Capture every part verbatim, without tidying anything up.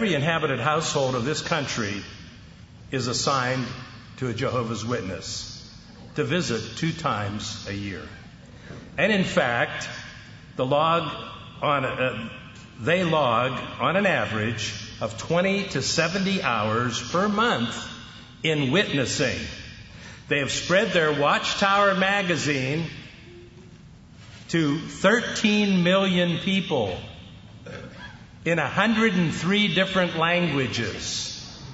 every inhabited household of this country is assigned to a Jehovah's Witness to visit two times a year. And in fact, the log on a, they log on an average of twenty to seventy hours per month in witnessing. They have spread their Watchtower magazine to thirteen million people in one hundred three different languages.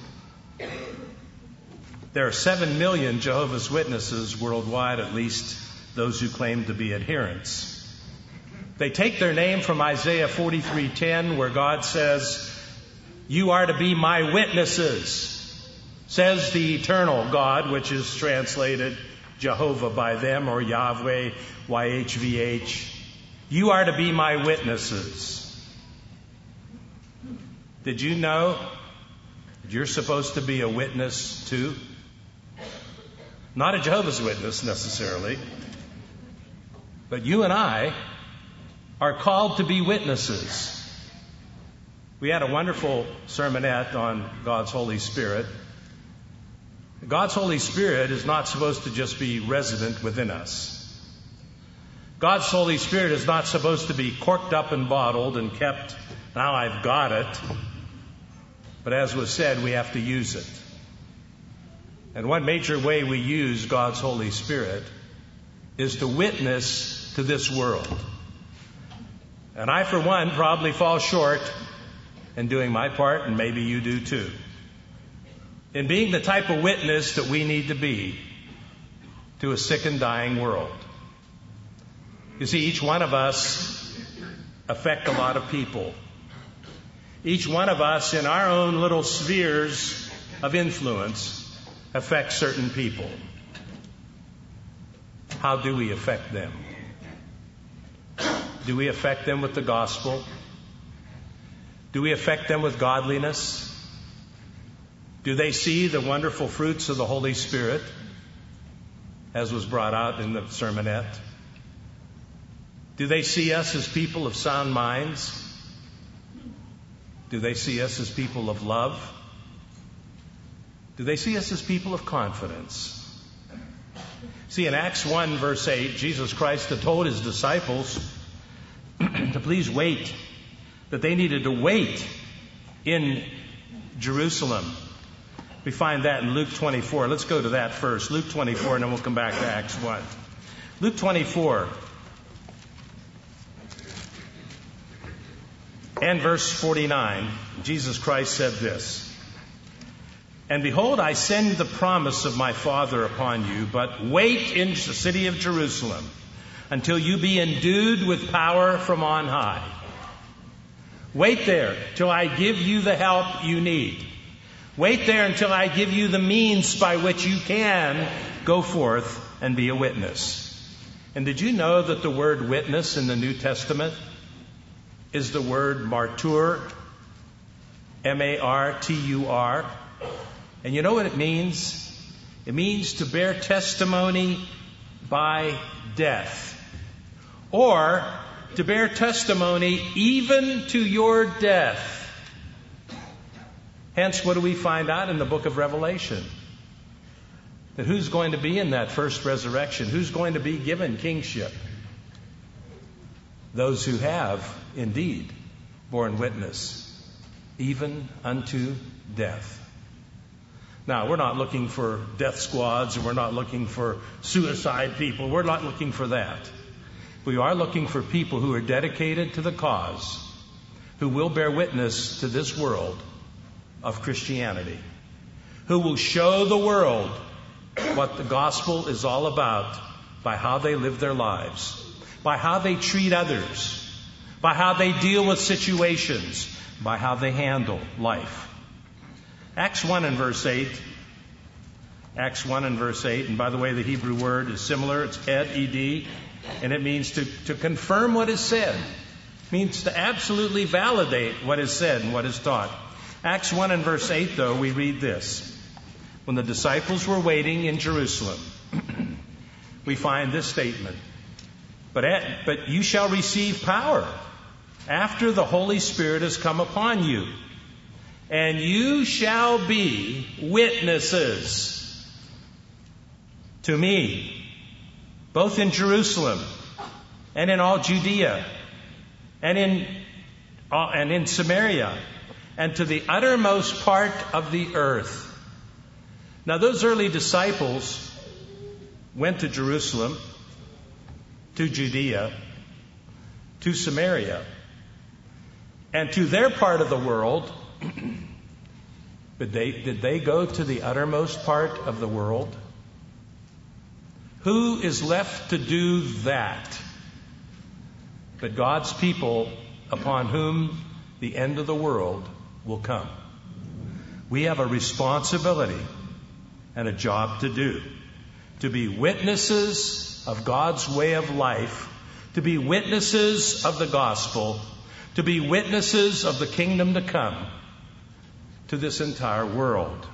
There are seven million Jehovah's Witnesses worldwide, at least those who claim to be adherents. They take their name from Isaiah forty-three ten, where God says, "You are to be my witnesses," says the eternal God, which is translated Jehovah by them, or Yahweh, Y H V H. You are to be my witnesses. Did you know you're supposed to be a witness too? Not a Jehovah's Witness necessarily, but you and I are called to be witnesses. We had a wonderful sermonette on God's Holy Spirit. God's Holy Spirit is not supposed to just be resident within us. God's Holy Spirit is not supposed to be corked up and bottled and kept, now I've got it. But as was said, we have to use it. And one major way we use God's Holy Spirit is to witness to this world. And I, for one, probably fall short in doing my part, and maybe you do too, in being the type of witness that we need to be to a sick and dying world. You see, each one of us affect a lot of people. Each one of us in our own little spheres of influence affect certain people. How do we affect them? Do we affect them with the gospel? Do we affect them with godliness? Do they see the wonderful fruits of the Holy Spirit, as was brought out in the sermonette? Do they see us as people of sound minds? Do they see us as people of love? Do they see us as people of confidence? See, in Acts one, verse eight, Jesus Christ had told his disciples to please wait, that they needed to wait in Jerusalem. We find that in Luke twenty-four. Let's go to that first. Luke twenty-four, and then we'll come back to Acts one. Luke twenty-four and verse forty-nine, Jesus Christ said this, "And behold, I send the promise of my Father upon you, but wait in the city of Jerusalem until you be endued with power from on high." Wait there till I give you the help you need. Wait there until I give you the means by which you can go forth and be a witness. And did you know that the word witness in the New Testament is the word martyr, M A R T U R? And you know what it means? It means to bear testimony by death, or to bear testimony even to your death. Hence, what do we find out in the book of Revelation? That who's going to be in that first resurrection? Who's going to be given kingship? Those who have indeed borne witness, even unto death. Now, we're not looking for death squads, and we're not looking for suicide people. We're not looking for that. We are looking for people who are dedicated to the cause, who will bear witness to this world of Christianity, who will show the world what the gospel is all about by how they live their lives, by how they treat others, by how they deal with situations, by how they handle life. Acts one and verse eight. Acts one and verse eight. And by the way, the Hebrew word is similar. It's ed, E D. And it means to, to confirm what is said. It means to absolutely validate what is said and what is taught. Acts one and verse eight, though, we read this. When the disciples were waiting in Jerusalem, we find this statement. But, at, but you shall receive power after the Holy Spirit has come upon you. And you shall be witnesses to me, both in Jerusalem and in all Judea and in uh, and in Samaria and to the uttermost part of the earth. Now, those early disciples went to Jerusalem, to Judea, to Samaria, and to their part of the world. But they, did they go to the uttermost part of the world? Who is left to do that but God's people upon whom the end of the world will come? We have a responsibility and a job to do, to be witnesses of God's way of life, to be witnesses of the gospel, to be witnesses of the kingdom to come to this entire world.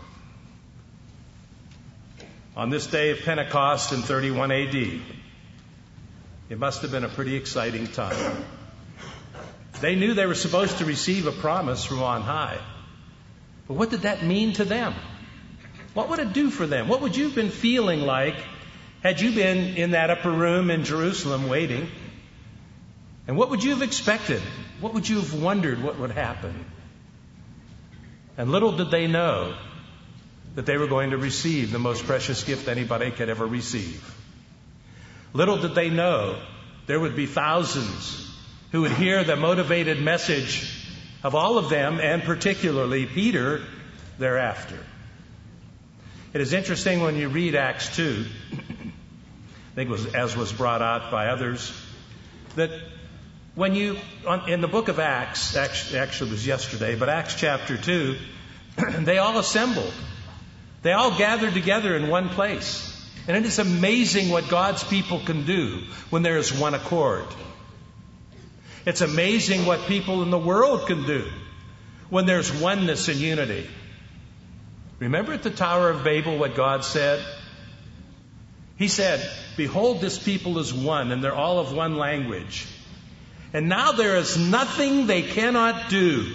On this day of Pentecost in thirty-one A D, it must have been a pretty exciting time. They knew they were supposed to receive a promise from on high. But what did that mean to them? What would it do for them? What would you have been feeling like had you been in that upper room in Jerusalem waiting? And what would you have expected? What would you have wondered what would happen? And little did they know that they were going to receive the most precious gift anybody could ever receive. Little did they know there would be thousands who would hear the motivated message of all of them, and particularly Peter, thereafter. It is interesting when you read Acts two, I think it was, as was brought out by others, that when you, on, in the book of Acts, actually, actually it was yesterday, but Acts chapter two, they all assembled. They all gathered together in one place. And it is amazing what God's people can do when there is one accord. It's amazing what people in the world can do when there's oneness and unity. Remember at the Tower of Babel what God said? He said, "Behold, this people is one, and they're all of one language. And now there is nothing they cannot do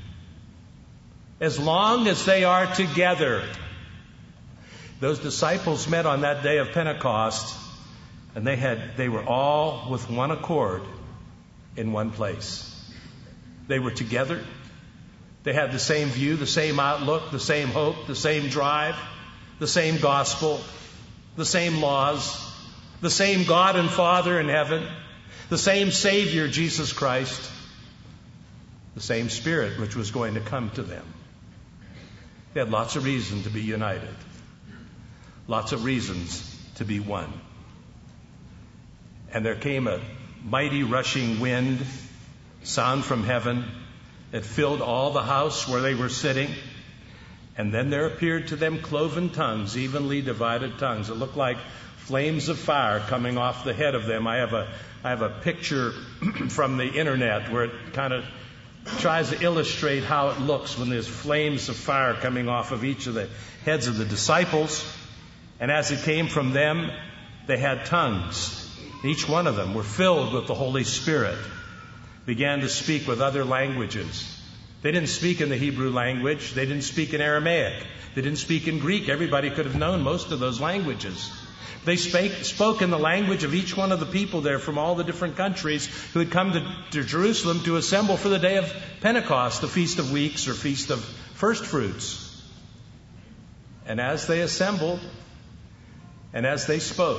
as long as they are together." Those disciples met on that day of Pentecost, and they had they were all with one accord in one place. They were together. They had the same view, the same outlook, the same hope, the same drive, the same gospel, the same laws, the same God and Father in heaven, the same Savior, Jesus Christ, the same Spirit which was going to come to them. They had lots of reason to be united. Lots of reasons to be one. And there came a mighty rushing wind, sound from heaven, that filled all the house where they were sitting. And then there appeared to them cloven tongues, evenly divided tongues. It looked like flames of fire coming off the head of them. I have a, I have a picture from the internet where it kind of tries to illustrate how it looks when there's flames of fire coming off of each of the heads of the disciples. And as it came from them, they had tongues. Each one of them were filled with the Holy Spirit, began to speak with other languages. They didn't speak in the Hebrew language. They didn't speak in Aramaic. They didn't speak in Greek. Everybody could have known most of those languages. They spake, spoke in the language of each one of the people there from all the different countries who had come to, to Jerusalem to assemble for the day of Pentecost, the Feast of Weeks or Feast of First Fruits. And as they assembled, and as they spoke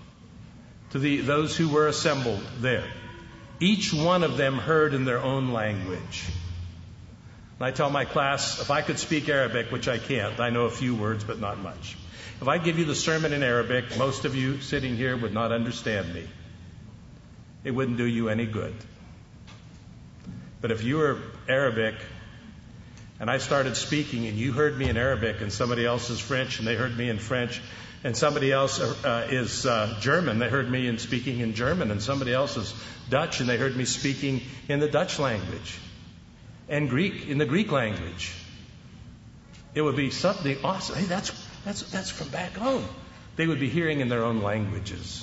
to the, those who were assembled there, each one of them heard in their own language. And I tell my class, if I could speak Arabic, which I can't, I know a few words, but not much. If I give you the sermon in Arabic, most of you sitting here would not understand me. It wouldn't do you any good. But if you were Arabic, and I started speaking, and you heard me in Arabic, and somebody else is French, and they heard me in French, and somebody else uh, is uh, German, they heard me in speaking in German, and somebody else is Dutch, and they heard me speaking in the Dutch language, and Greek, in the Greek language. It would be something awesome. Hey, that's that's that's from back home. They would be hearing in their own languages.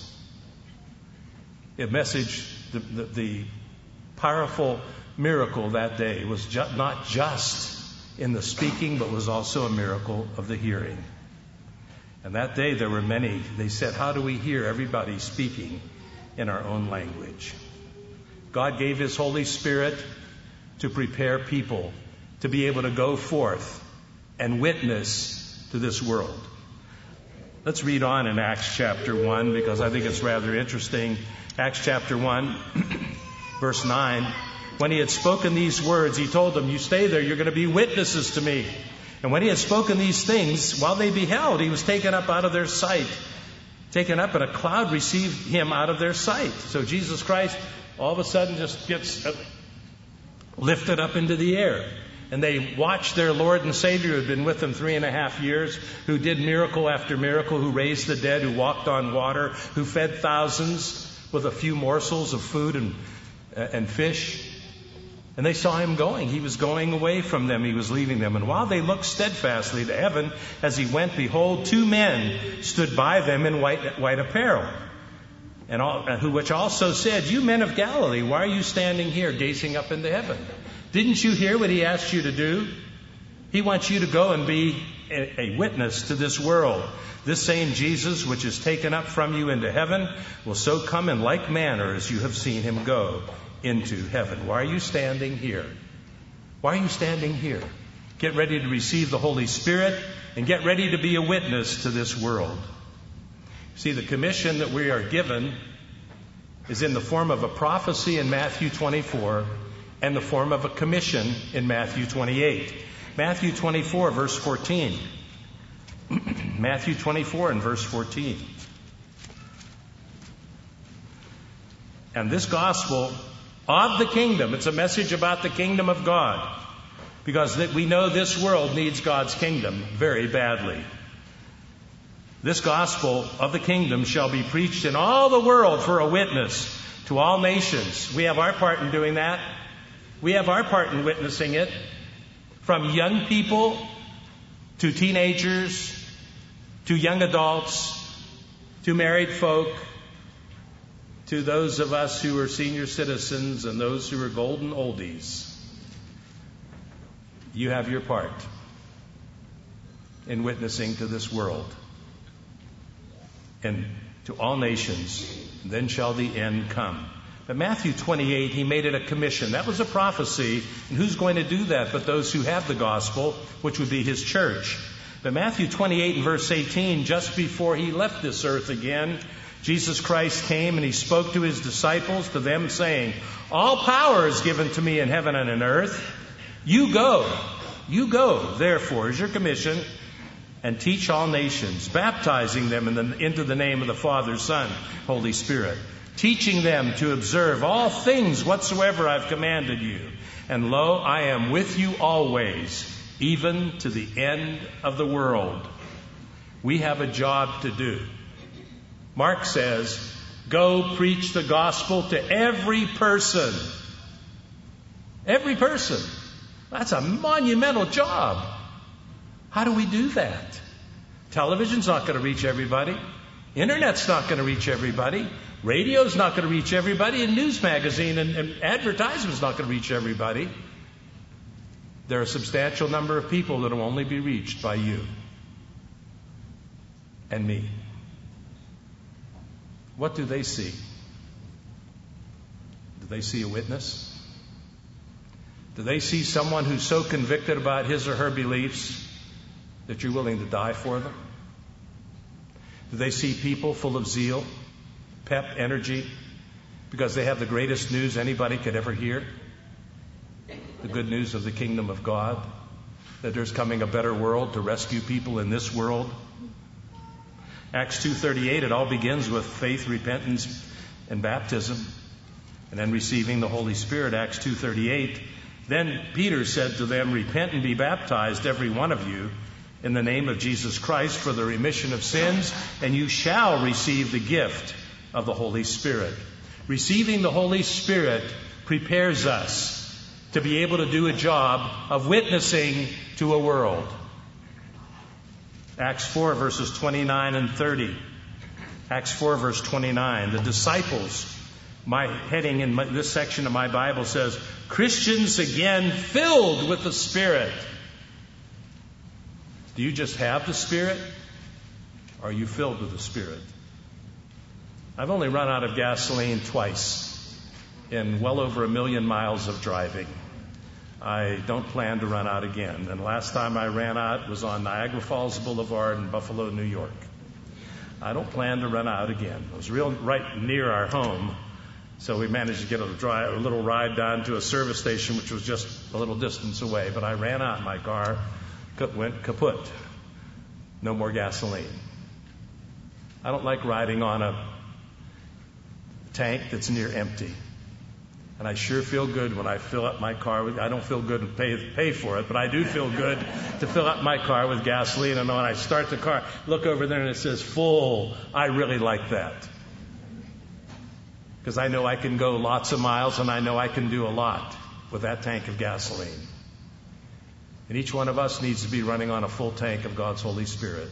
The message, the, the, the powerful miracle that day was ju- not just in the speaking, but was also a miracle of the hearing. And that day there were many. They said, how do we hear everybody speaking in our own language? God gave His Holy Spirit to prepare people to be able to go forth and witness to this world. Let's read on in Acts chapter one, because I think it's rather interesting. Acts chapter one, verse nine. When He had spoken these words, He told them, you stay there, you're going to be witnesses to me. And when He had spoken these things, while they beheld, He was taken up out of their sight. Taken up, and a cloud received Him out of their sight. So Jesus Christ all of a sudden just gets lifted up into the air. And they watched their Lord and Savior, who had been with them three and a half years, who did miracle after miracle, who raised the dead, who walked on water, who fed thousands with a few morsels of food and, and fish. And they saw Him going. He was going away from them. He was leaving them. And while they looked steadfastly to heaven as He went, behold, two men stood by them in white, white apparel. And all, who which also said, you men of Galilee, why are you standing here gazing up into heaven? Didn't you hear what He asked you to do? He wants you to go and be a, a witness to this world. This same Jesus, which is taken up from you into heaven, will so come in like manner as you have seen Him go into heaven. Why are you standing here? Why are you standing here? Get ready to receive the Holy Spirit and get ready to be a witness to this world. See, the commission that we are given is in the form of a prophecy in Matthew twenty-four and the form of a commission in Matthew twenty-eight. Matthew twenty-four, verse fourteen. Matthew twenty-four and verse fourteen. And this gospel of the kingdom, it's a message about the kingdom of God, because that we know this world needs God's kingdom very badly. This gospel of the kingdom shall be preached in all the world for a witness to all nations. We have our part in doing that. We have our part in witnessing it. From young people to teenagers to young adults to married folk to those of us who are senior citizens and those who are golden oldies. You have your part in witnessing to this world and to all nations. Then shall the end come. But Matthew twenty-eight, He made it a commission. That was a prophecy. And who's going to do that but those who have the gospel, which would be His church? But Matthew twenty-eight and verse eighteen, just before He left this earth again, Jesus Christ came and He spoke to His disciples, to them saying, all power is given to me in heaven and in earth. You go. You go, therefore, is your commission, and teach all nations, baptizing them in the, into the name of the Father, Son, Holy Spirit, teaching them to observe all things whatsoever I've commanded you. And lo, I am with you always, even to the end of the world. We have a job to do. Mark says, go preach the gospel to every person. Every person. That's a monumental job. How do we do that? Television's not going to reach everybody. Internet's not going to reach everybody. Radio's not going to reach everybody. And news magazine and, and advertisement's not going to reach everybody. There are a substantial number of people that will only be reached by you and me. What do they see? Do they see a witness? Do they see someone who's so convicted about his or her beliefs that you're willing to die for them? Do they see people full of zeal, pep, energy, because they have the greatest news anybody could ever hear? The good news of the kingdom of God, that there's coming a better world to rescue people in this world. Acts two thirty-eight, it all begins with faith, repentance, and baptism, and then receiving the Holy Spirit. Acts two thirty-eight, then Peter said to them, repent and be baptized, every one of you, in the name of Jesus Christ for the remission of sins, and you shall receive the gift of the Holy Spirit. Receiving the Holy Spirit prepares us to be able to do a job of witnessing to a world. Acts four, verses twenty-nine and thirty. Acts four, verse twenty-nine. The disciples, my heading in my, this section of my Bible says, Christians again filled with the Spirit. Do you just have the Spirit? Or are you filled with the Spirit? I've only run out of gasoline twice in well over a million miles of driving. I don't plan to run out again. And last time I ran out was on Niagara Falls Boulevard in Buffalo, New York. I don't plan to run out again. It was real right near our home, so we managed to get a, drive, a little ride down to a service station, which was just a little distance away. But I ran out. My car went kaput. No more gasoline. I don't like riding on a tank that's near empty. And I sure feel good when I fill up my car with, I don't feel good to pay, pay for it, but I do feel good to fill up my car with gasoline. And when I start the car, look over there and it says full. I really like that. Because I know I can go lots of miles and I know I can do a lot with that tank of gasoline. And each one of us needs to be running on a full tank of God's Holy Spirit.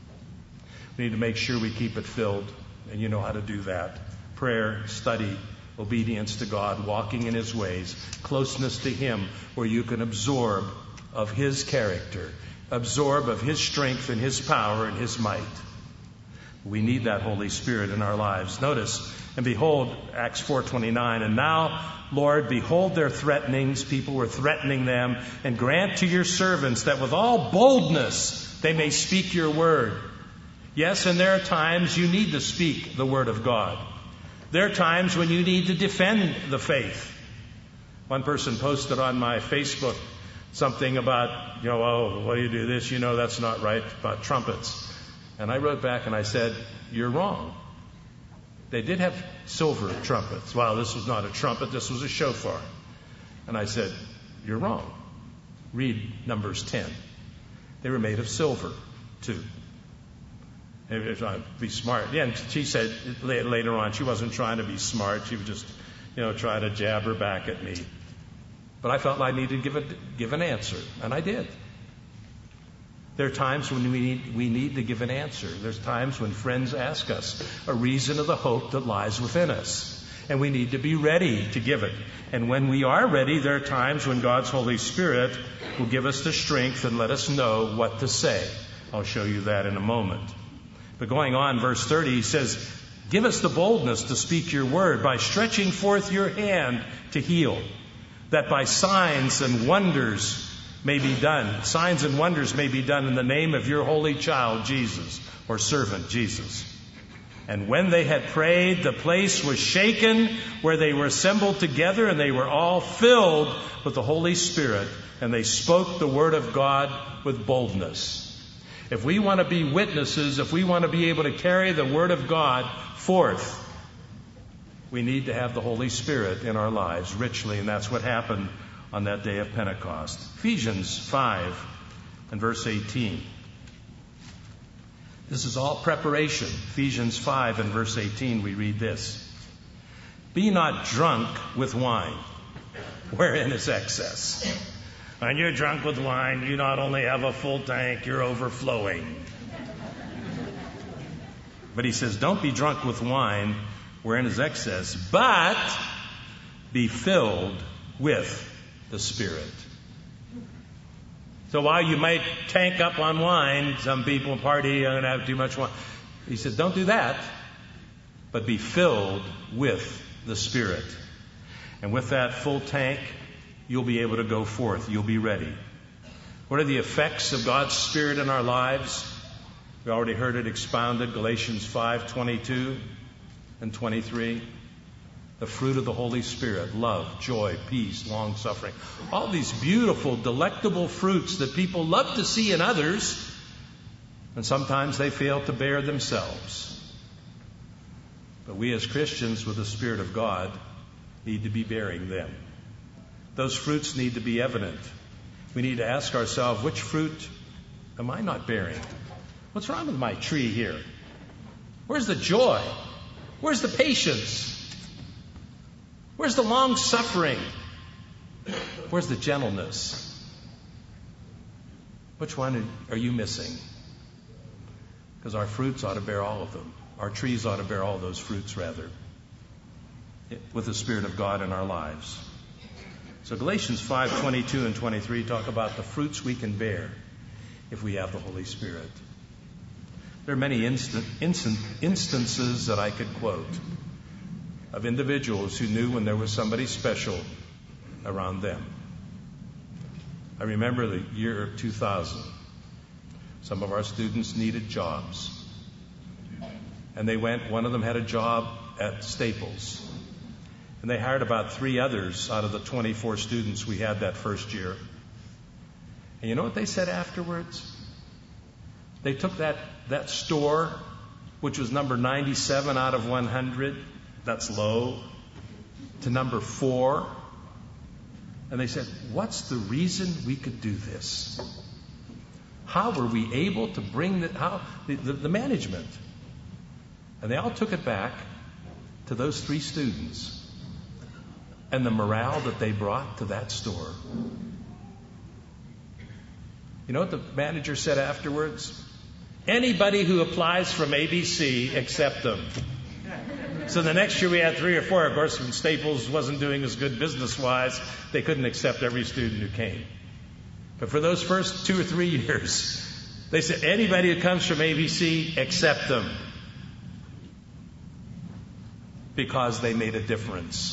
We need to make sure we keep it filled, and you know how to do that. Prayer, study, obedience to God, walking in His ways, closeness to Him, where you can absorb of His character, absorb of His strength and His power and His might. We need that Holy Spirit in our lives. Notice, and behold, Acts four twenty-nine, and now, Lord, behold their threatenings. People were threatening them, and grant to your servants that with all boldness they may speak your word. Yes, and there are times you need to speak the word of God. There are times when you need to defend the faith. One person posted on my Facebook something about, you know, oh, why do you do this? You know that's not right, about trumpets. And I wrote back and I said, you're wrong. They did have silver trumpets. Well, this was not a trumpet, this was a shofar. And I said, you're wrong. Read Numbers ten. They were made of silver, too. If I'd be smart. Yeah, and she said later on she wasn't trying to be smart. She would just, you know, try to jab her back at me. But I felt I needed to give a, give an answer, and I did. There are times when we need, we need to give an answer. There's times when friends ask us a reason of the hope that lies within us, and we need to be ready to give it. And when we are ready, there are times when God's Holy Spirit will give us the strength and let us know what to say. I'll show you that in a moment. But going on, verse thirty, he says, give us the boldness to speak your word by stretching forth your hand to heal, that by signs and wonders may be done. Signs and wonders may be done in the name of your holy child, Jesus, or servant, Jesus. And when they had prayed, the place was shaken where they were assembled together, and they were all filled with the Holy Spirit, and they spoke the word of God with boldness. If we want to be witnesses, if we want to be able to carry the Word of God forth, we need to have the Holy Spirit in our lives richly, and that's what happened on that day of Pentecost. Ephesians five and verse eighteen. This is all preparation. Ephesians five and verse eighteen, we read this. Be not drunk with wine, wherein is excess. When you're drunk with wine, you not only have a full tank, you're overflowing. But he says, don't be drunk with wine, wherein is excess, but be filled with the Spirit. So while you might tank up on wine, some people party and have too much wine. He said, don't do that, but be filled with the Spirit. And with that full tank, you'll be able to go forth. You'll be ready. What are the effects of God's Spirit in our lives? We already heard it expounded, Galatians five twenty-two and twenty-three. The fruit of the Holy Spirit, love, joy, peace, long-suffering. All these beautiful, delectable fruits that people love to see in others, and sometimes they fail to bear themselves. But we as Christians with the Spirit of God need to be bearing them. Those fruits need to be evident. We need to ask ourselves, which fruit am I not bearing? What's wrong with my tree here? Where's the joy? Where's the patience? Where's the long-suffering? Where's the gentleness? Which one are you missing? Because our fruits ought to bear all of them. Our trees ought to bear all those fruits, rather, with the Spirit of God in our lives. So Galatians five twenty-two and twenty-three talk about the fruits we can bear. if we have the Holy Spirit. There are many instant, instant, instances that I could quote of individuals who knew when there was somebody special around them. I remember the year of two thousand. Some of our students needed jobs. And they went, one of them had a job at Staples. And they hired about three others out of the twenty-four students we had that first year. And you know what they said afterwards? They took that, that store, which was number ninety-seven out of one hundred, that's low, to number four. And they said, what's the reason we could do this? How were we able to bring the, how, the, the, the management? And they all took it back to those three students and the morale that they brought to that store. You know what the manager said afterwards? Anybody who applies from A B C, accept them. So the next year we had three or four. Of course, when Staples wasn't doing as good business-wise, they couldn't accept every student who came. But for those first two or three years, they said, anybody who comes from A B C, accept them. Because they made a difference.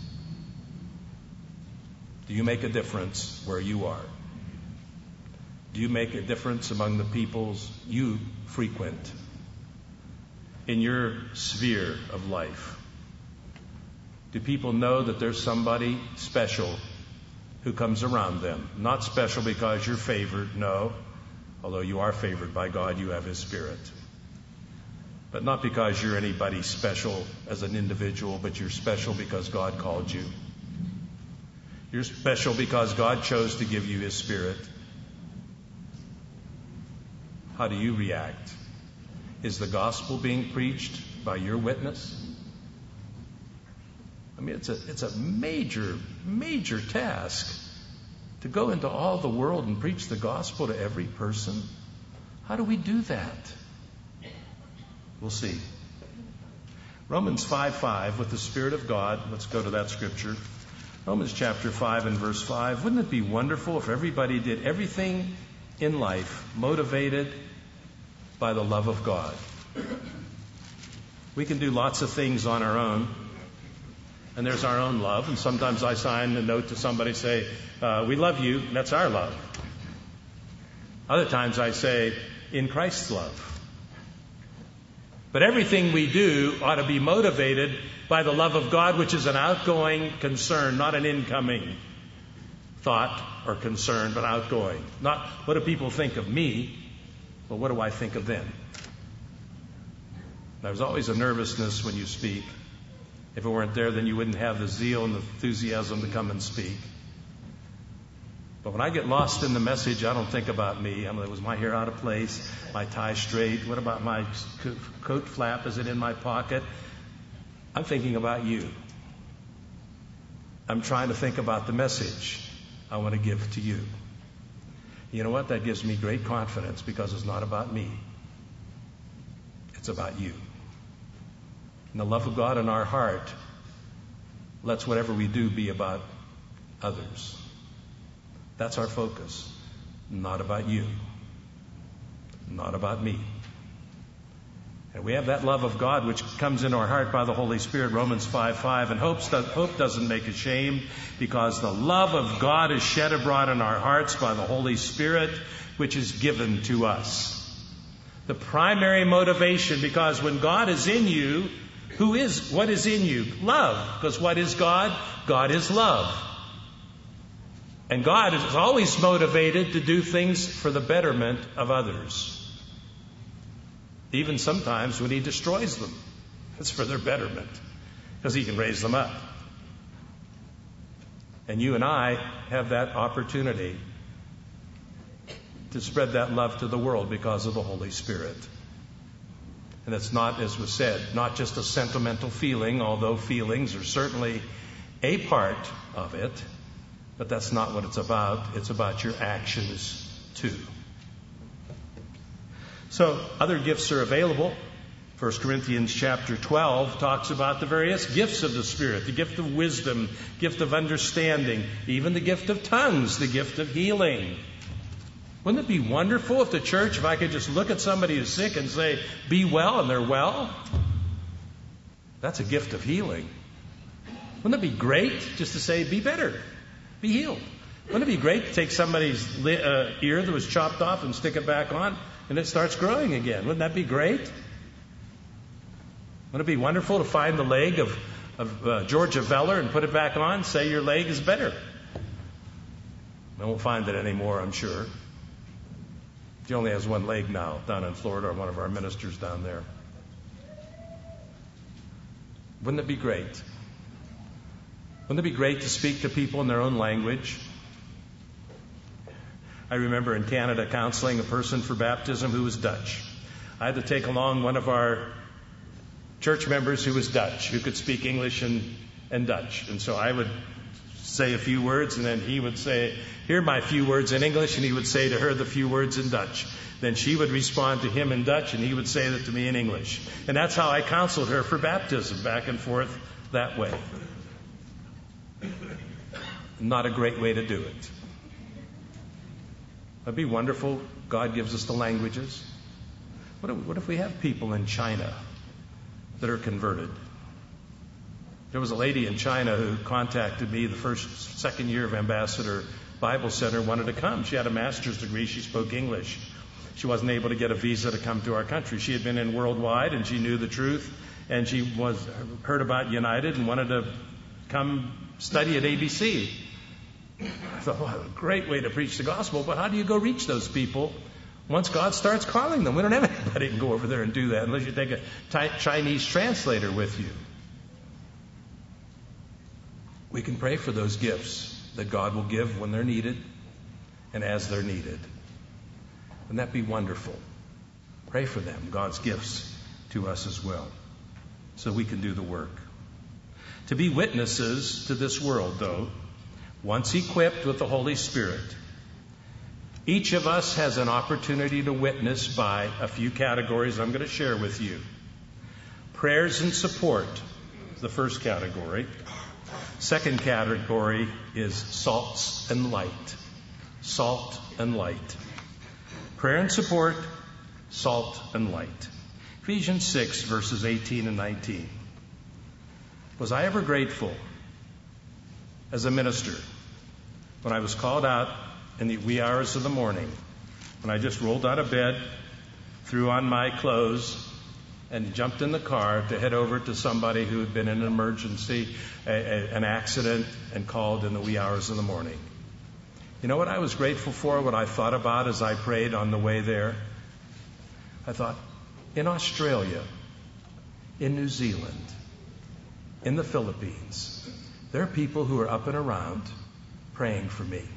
Do you make a difference where you are? Do you make a difference among the peoples you frequent in your sphere of life? Do people know that there's somebody special who comes around them? Not special because you're favored, no. Although you are favored by God, you have His Spirit. But not because you're anybody special as an individual, but you're special because God called you. You're special because God chose to give you His Spirit. How do you react? Is the gospel being preached by your witness? I mean, it's a, it's a major, major task to go into all the world and preach the gospel to every person. How do we do that? We'll see. Romans five five, with the Spirit of God. Let's go to that scripture. Romans chapter five and verse five. Wouldn't it be wonderful if everybody did everything in life motivated by the love of God? We can do lots of things on our own. And there's our own love. And sometimes I sign a note to somebody, say, uh, we love you. And that's our love. Other times I say, in Christ's love. But everything we do ought to be motivated by the love of God, which is an outgoing concern, not an incoming thought or concern, but outgoing. Not what do people think of me, but what do I think of them? There's always a nervousness when you speak. If it weren't there, then you wouldn't have the zeal and the enthusiasm to come and speak. But when I get lost in the message, I don't think about me. I mean, was my hair out of place? My tie straight? What about my coat flap? Is it in my pocket? I'm thinking about you. I'm trying to think about the message I want to give to you. You know what? That gives me great confidence because it's not about me. It's about you. And the love of God in our heart lets whatever we do be about others. That's our focus. Not about you. Not about me. And we have that love of God which comes in our heart by the Holy Spirit, Romans five five. And hope, hope doesn't make ashamed because the love of God is shed abroad in our hearts by the Holy Spirit which is given to us. The primary motivation, because when God is in you, who is, what is in you? Love. Because what is God? God is love. And God is always motivated to do things for the betterment of others. Even sometimes when He destroys them, it's for their betterment, because He can raise them up. And you and I have that opportunity to spread that love to the world because of the Holy Spirit. And it's not, as was said, not just a sentimental feeling, although feelings are certainly a part of it. But that's not what it's about. It's about your actions too. So other gifts are available. First Corinthians chapter twelve talks about the various gifts of the Spirit. The gift of wisdom, gift of understanding, even the gift of tongues, the gift of healing. Wouldn't it be wonderful if the church, if I could just look at somebody who's sick and say, be well, and they're well? That's a gift of healing. Wouldn't it be great just to say, be better, be healed? Wouldn't it be great to take somebody's li- uh, ear that was chopped off and stick it back on and it starts growing again? Wouldn't that be great? Wouldn't it be wonderful to find the leg of, of uh, Georgia Veller and put it back on, say your leg is better? I won't find it anymore, I'm sure. She only has one leg now down in Florida, or one of our ministers down there. Wouldn't it be great? Wouldn't it be great to speak to people in their own language? I remember in Canada counseling a person for baptism who was Dutch. I had to take along one of our church members who was Dutch, who could speak English and, and Dutch. And so I would say a few words, and then he would say, here are my few words in English, and he would say to her the few words in Dutch. Then she would respond to him in Dutch, and he would say that to me in English. And that's how I counseled her for baptism, back and forth that way. Not a great way to do it. It'd be wonderful. God gives us the languages. What if, what if we have people in China that are converted? There was a lady in China who contacted me the first, second year of Ambassador Bible Center, wanted to come. She had a master's degree. She spoke English. She wasn't able to get a visa to come to our country. She had been in Worldwide, and she knew the truth, and she was heard about United and wanted to come study at A B C. I thought, well, a great way to preach the gospel, but how do you go reach those people once God starts calling them? We don't have anybody who can go over there and do that unless you take a t- Chinese translator with you. We can pray for those gifts that God will give when they're needed and as they're needed. Wouldn't that be wonderful? Pray for them, God's gifts to us as well, so we can do the work. To be witnesses to this world, though, once equipped with the Holy Spirit, each of us has an opportunity to witness by a few categories I'm going to share with you. Prayers and support is the first category. Second category is salts and light. Salt and light. Prayer and support, salt and light. Ephesians six, verses eighteen and nineteen. Was I ever grateful as a minister when I was called out in the wee hours of the morning, when I just rolled out of bed, threw on my clothes, and jumped in the car to head over to somebody who had been in an emergency, a, a, an accident, and called in the wee hours of the morning? You know what I was grateful for, what I thought about as I prayed on the way there? I thought, in Australia, in New Zealand, in the Philippines, there are people who are up and around praying for me.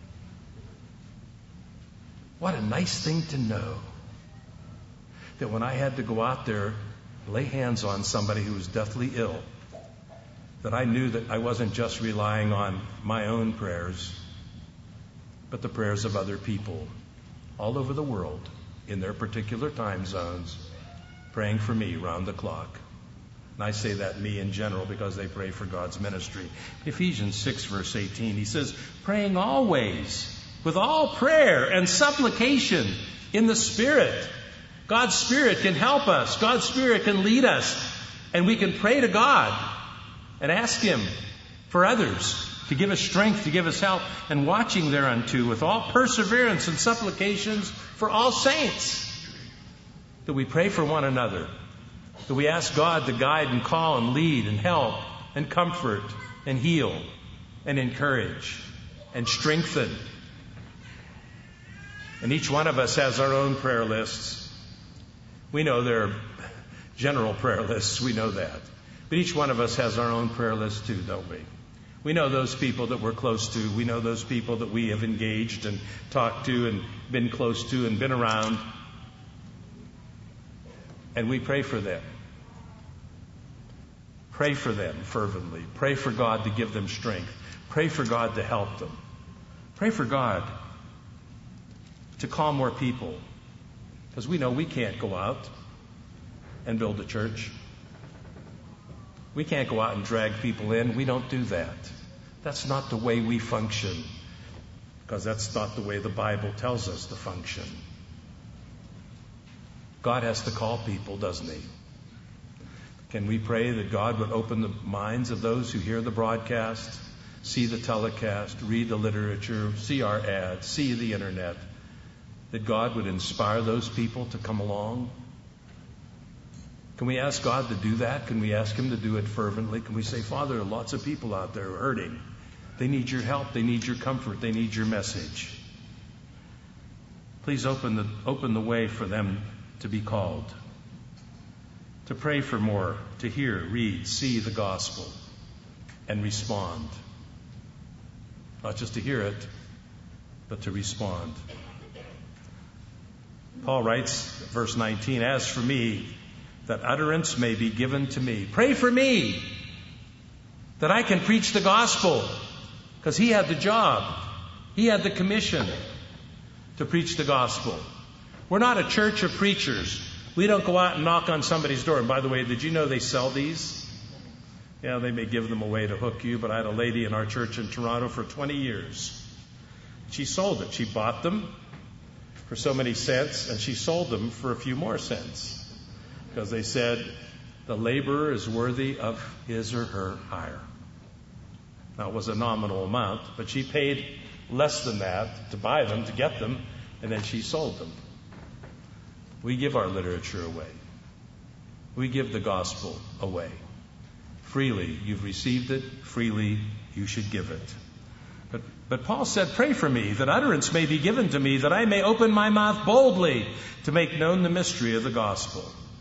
What a nice thing to know, that when I had to go out there, lay hands on somebody who was deathly ill, that I knew that I wasn't just relying on my own prayers, but the prayers of other people all over the world in their particular time zones, praying for me round the clock. And I say that me in general because they pray for God's ministry. Ephesians six, verse eighteen, he says, praying always with all prayer and supplication in the Spirit. God's Spirit can help us. God's Spirit can lead us. And we can pray to God and ask Him for others to give us strength, to give us help, and watching thereunto with all perseverance and supplications for all saints. That we pray for one another. That we ask God to guide and call and lead and help and comfort and heal and encourage and strengthen. And each one of us has our own prayer lists. We know there are general prayer lists. We know that. But each one of us has our own prayer list too, don't we? We know those people that we're close to. We know those people that we have engaged and talked to and been close to and been around. And we pray for them. Pray for them fervently. Pray for God to give them strength. Pray for God to help them. Pray for God to call more people. Because we know we can't go out and build a church. We can't go out and drag people in. We don't do that. That's not the way we function. because that's not the way the Bible tells us to function. God has to call people, doesn't he? Can we pray that God would open the minds of those who hear the broadcast, see the telecast, read the literature, see our ads, see the internet, that God would inspire those people to come along? Can we ask God to do that? Can we ask Him to do it fervently? Can we say, Father, there are lots of people out there who are hurting. They need your help. They need your comfort. They need your message. Please open the, open the way for them to be called, to pray for more, to hear, read, see the gospel, and respond. Not just to hear it, but to respond. Paul writes, verse nineteen, as for me, that utterance may be given to me. Pray for me, that I can preach the gospel, because he had the job. He had the commission to preach the gospel. We're not a church of preachers. We don't go out and knock on somebody's door. And by the way, did you know they sell these? Yeah, they may give them away to hook you, but I had a lady in our church in Toronto for twenty years. She sold it. She bought them for so many cents, and she sold them for a few more cents, because they said the laborer is worthy of his or her hire. Now, it was a nominal amount, but she paid less than that to buy them, to get them, and then she sold them. We give our literature away. We give the gospel away. Freely, you've received it. Freely, you should give it. But, but Paul said, pray for me, that utterance may be given to me, that I may open my mouth boldly to make known the mystery of the gospel.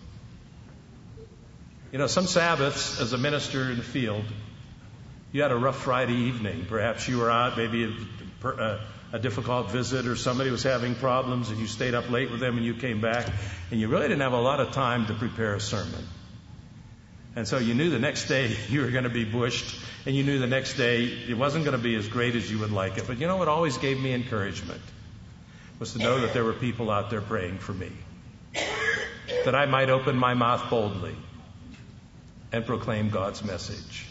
You know, some Sabbaths, as a minister in the field, you had a rough Friday evening. Perhaps you were out, maybe a, a, a difficult visit, or somebody was having problems, and you stayed up late with them and you came back, and you really didn't have a lot of time to prepare a sermon. And so you knew the next day you were going to be bushed, and you knew the next day it wasn't going to be as great as you would like it. But you know what always gave me encouragement was to know that there were people out there praying for me, that I might open my mouth boldly and proclaim God's message.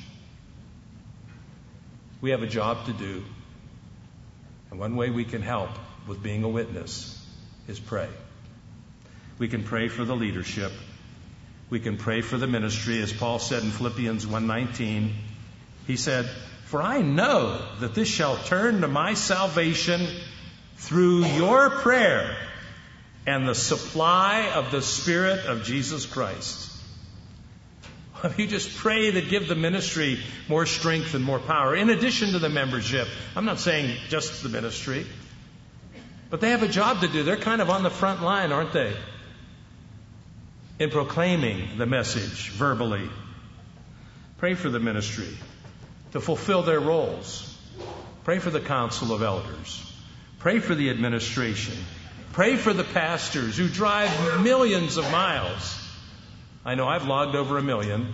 We have a job to do, and one way we can help with being a witness is pray. We can pray for the leadership. We can pray for the ministry. As Paul said in Philippians one nineteen, he said, for I know that this shall turn to my salvation through your prayer and the supply of the Spirit of Jesus Christ. You just pray that give the ministry more strength and more power, in addition to the membership. I'm not saying just the ministry, but they have a job to do. They're kind of on the front line, aren't they? In proclaiming the message verbally. Pray for the ministry to fulfill their roles. Pray for the council of elders. Pray for the administration. Pray for the pastors who drive millions of miles. I know I've logged over a million.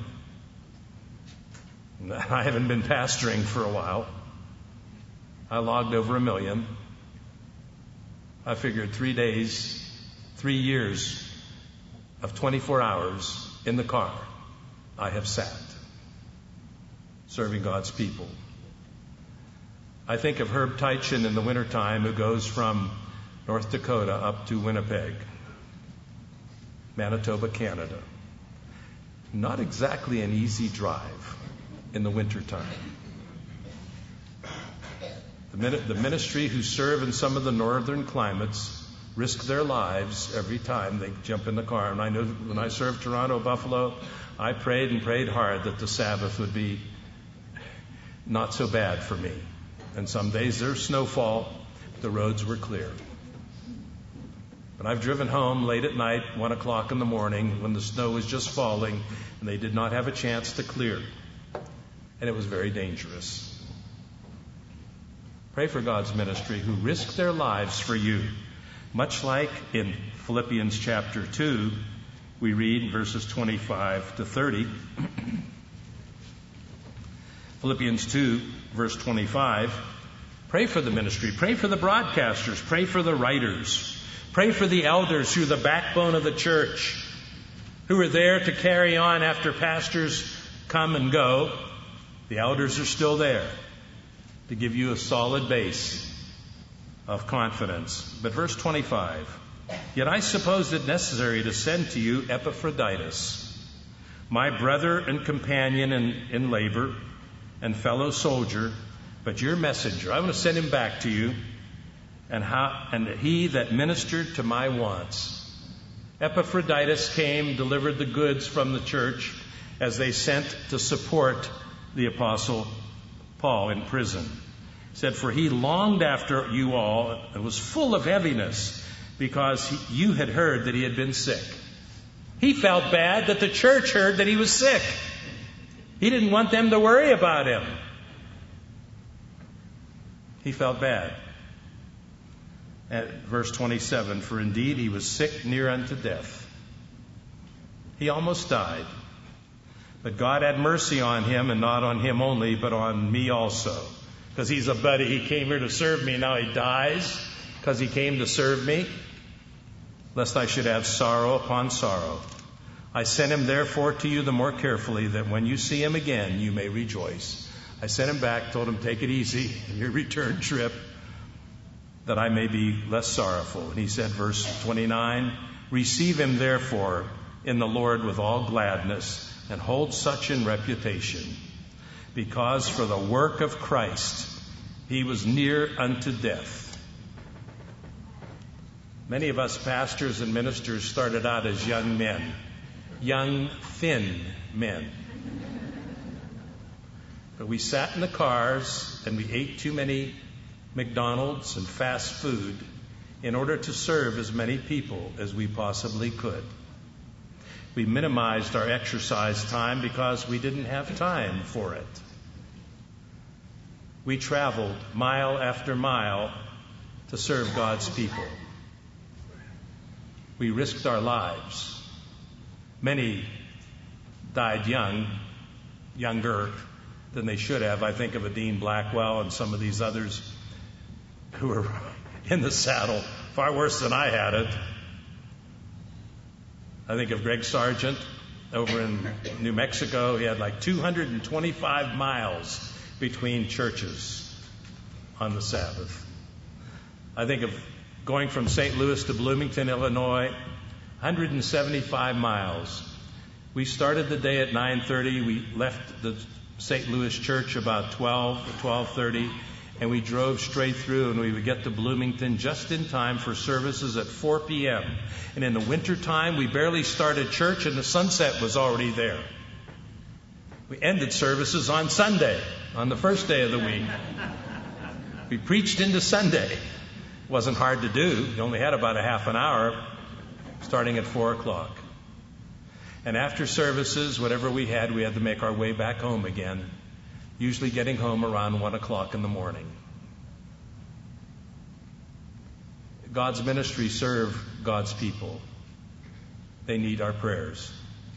I haven't been pastoring for a while. I logged over a million. I figured three days, three years of twenty-four hours in the car, I have sat serving God's people. I think of Herb Teitchen in the wintertime, who goes from North Dakota up to Winnipeg, Manitoba, Canada. Not exactly an easy drive in the wintertime. The, the ministry who serve in some of the northern climates risk their lives every time they jump in the car. And I know when I served Toronto, Buffalo, I prayed and prayed hard that the Sabbath would be not so bad for me. And some days there's snowfall, the roads were clear. But I've driven home late at night, one o'clock in the morning, when the snow was just falling, and they did not have a chance to clear. And it was very dangerous. Pray for God's ministry who risk their lives for you. Much like in Philippians chapter two, we read verses twenty-five to thirty. Philippians two, verse twenty-five. Pray for the ministry. Pray for the broadcasters. Pray for the writers. Pray for the elders who are the backbone of the church, who are there to carry on after pastors come and go. The elders are still there to give you a solid base of confidence. But verse twenty-five, yet I supposed it necessary to send to you Epaphroditus, my brother and companion in, in labor and fellow soldier, but your messenger. I want to send him back to you, and how and he that ministered to my wants. Epaphroditus came, delivered the goods from the church as they sent to support the apostle Paul in prison. He said, for he longed after you all and was full of heaviness because he, you had heard that he had been sick. He felt bad that the church heard that he was sick. He didn't want them to worry about him. He felt bad. At verse twenty-seven, for indeed he was sick near unto death. He almost died. But God had mercy on him, and not on him only, but on me also. Because he's a buddy. He came here to serve me. Now he dies because he came to serve me, lest I should have sorrow upon sorrow. I sent him therefore to you the more carefully, that when you see him again, you may rejoice. I sent him back, told him, take it easy in your return trip, that I may be less sorrowful. And he said, verse twenty-nine, receive him therefore in the Lord with all gladness, and hold such in reputation, because for the work of Christ he was near unto death. Many of us pastors and ministers started out as young men, young, thin men. But we sat in the cars and we ate too many McDonald's and fast food in order to serve as many people as we possibly could. We minimized our exercise time because we didn't have time for it. We traveled mile after mile to serve God's people. We risked our lives. Many died young, younger than they should have. I think of a Dean Blackwell and some of these others who were in the saddle far worse than I had it. I think of Greg Sargent over in New Mexico. He had like two hundred twenty-five miles between churches on the Sabbath. I think of going from Saint Louis to Bloomington, Illinois, one hundred seventy-five miles. We started the day at nine thirty. We left the Saint Louis church about twelve or twelve thirty. And we drove straight through, and we would get to Bloomington just in time for services at four p.m. And in the wintertime, we barely started church, and the sunset was already there. We ended services on Sunday, on the first day of the week. We preached into Sunday. It wasn't hard to do. You only had about a half an hour, starting at four o'clock. And after services, whatever we had, we had to make our way back home again, usually getting home around one o'clock in the morning. God's ministry serve God's people. They need our prayers.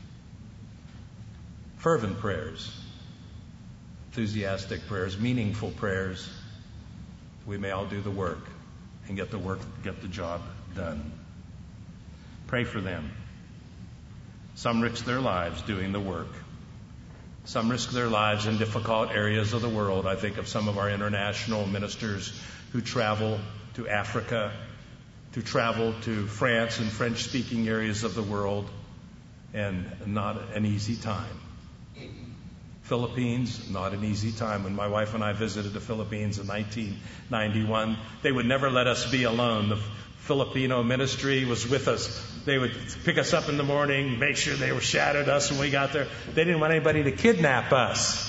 Fervent prayers, enthusiastic prayers, meaningful prayers. We may all do the work and get the work, get the job done. Pray for them. Some risk their lives doing the work. Some risk their lives in difficult areas of the world. I think of some of our international ministers who travel to Africa, to travel to France and French-speaking areas of the world, and not an easy time. Philippines, not an easy time. When my wife and I visited the Philippines in nineteen ninety-one, they would never let us be alone. The Filipino ministry was with us. They would pick us up in the morning, make sure they were shadowed us when we got there. They didn't want anybody to kidnap us.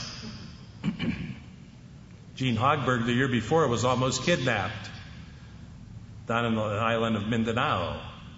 Gene Hogberg, the year before, was almost kidnapped down in the island of Mindanao.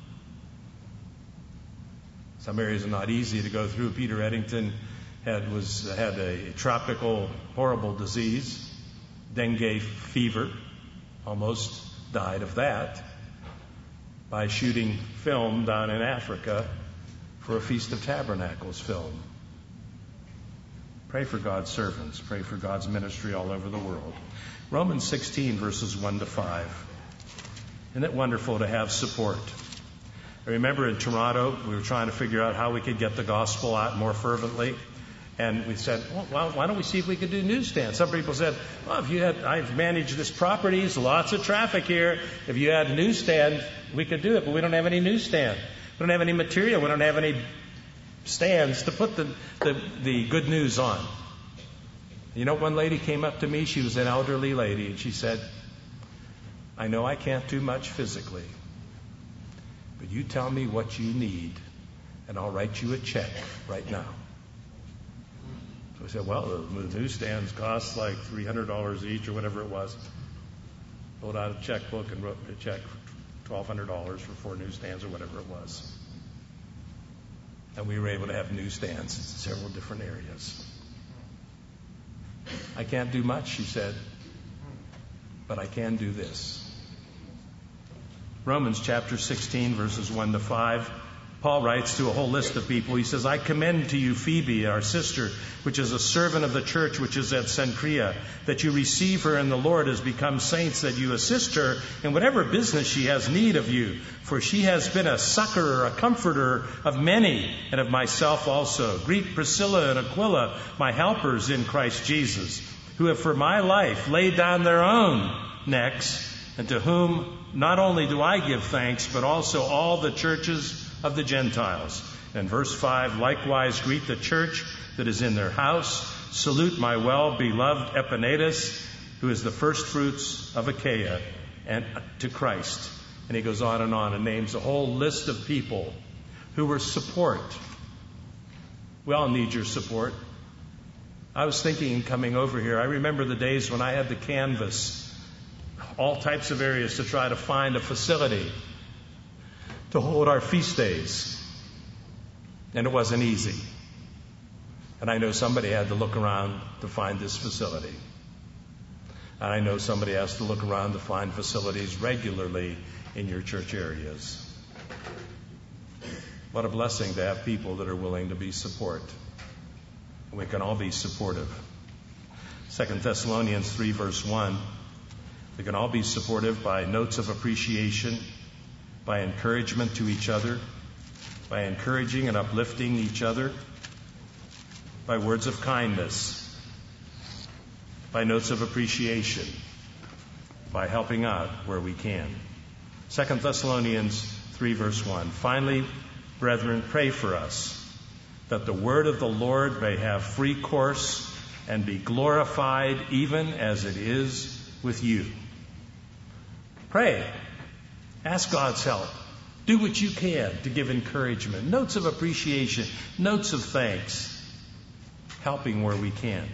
Some areas are not easy to go through. Peter Eddington had was had a tropical, horrible disease, dengue fever, almost died of that, by shooting film down in Africa for a Feast of Tabernacles film. Pray for God's servants. Pray for God's ministry all over the world. Romans sixteen, verses one to five. Isn't it wonderful to have support? I remember in Toronto, we were trying to figure out how we could get the gospel out more fervently. And we said, well, why don't we see if we could do newsstands? Some people said, well, if you had, I've managed this property, there's lots of traffic here. If you had a newsstand, we could do it, but we don't have any newsstand. We don't have any material. We don't have any stands to put the, the, the good news on. You know, one lady came up to me. She was an elderly lady, and she said, I know I can't do much physically, but you tell me what you need, and I'll write you a check right now. So I said, well, the newsstands cost like three hundred dollars each or whatever it was. Pulled out a checkbook and wrote a check for twelve hundred dollars for four newsstands or whatever it was. And we were able to have newsstands in several different areas. I can't do much, she said, but I can do this. Romans chapter sixteen, verses one to five. Paul writes to a whole list of people. He says, I commend to you Phoebe, our sister, which is a servant of the church which is at Cenchrea, that you receive her in the Lord as becomes saints, that you assist her in whatever business she has need of you. For she has been a succorer, a comforter of many, and of myself also. Greet Priscilla and Aquila, my helpers in Christ Jesus, who have for my life laid down their own necks, and to whom not only do I give thanks, but also all the churches of the Gentiles. And verse five, likewise greet the church that is in their house. Salute my well-beloved Epaenetus, who is the first fruits of Achaia, and to Christ. And he goes on and on and names a whole list of people who were support. We all need your support. I was thinking in coming over here, I remember the days when I had to canvass all types of areas to try to find a facility to hold our feast days. And it wasn't easy. And I know somebody had to look around to find this facility. And I know somebody has to look around to find facilities regularly in your church areas. What a blessing to have people that are willing to be support. We can all be supportive. Second Thessalonians three, verse one. We can all be supportive by notes of appreciation, by encouragement to each other, by encouraging and uplifting each other, by words of kindness, by notes of appreciation, by helping out where we can. Second Thessalonians three, verse one. Finally, brethren, pray for us, that the word of the Lord may have free course and be glorified even as it is with you. Pray. Ask God's help. Do what you can to give encouragement, notes of appreciation, notes of thanks, helping where we can.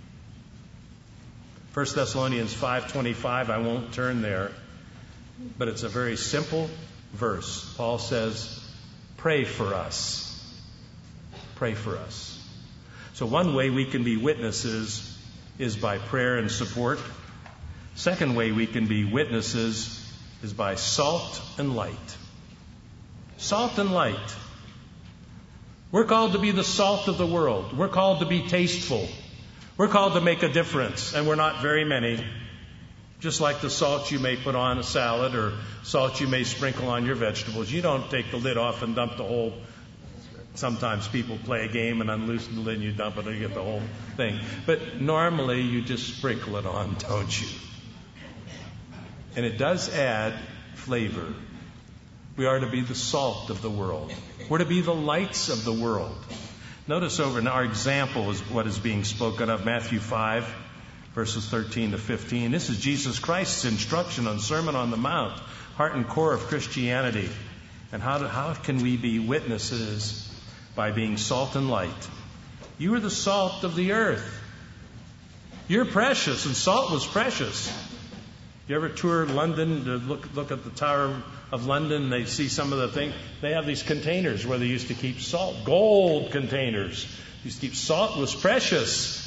First Thessalonians five twenty-five, I won't turn there, but it's a very simple verse. Paul says, pray for us. Pray for us. So one way we can be witnesses is by prayer and support. Second way we can be witnesses is by salt and light. Salt and light. We're called to be the salt of the world. We're called to be tasteful. We're called to make a difference, and we're not very many. Just like the salt you may put on a salad or salt you may sprinkle on your vegetables. You don't take the lid off and dump the whole. Sometimes people play a game and unloosen the lid and you dump it and you get the whole thing. But normally you just sprinkle it on, don't you? And it does add flavor. We are to be the salt of the world. We're to be the lights of the world. Notice over in our example is what is being spoken of, Matthew five, verses thirteen to fifteen. This is Jesus Christ's instruction on Sermon on the Mount, heart and core of Christianity. And how, do, how can we be witnesses? By being salt and light. You are the salt of the earth. You're precious, and salt was precious. You ever tour London to look look at the Tower of London? They see some of the things. They have these containers where they used to keep salt, gold containers. They used to keep salt was precious.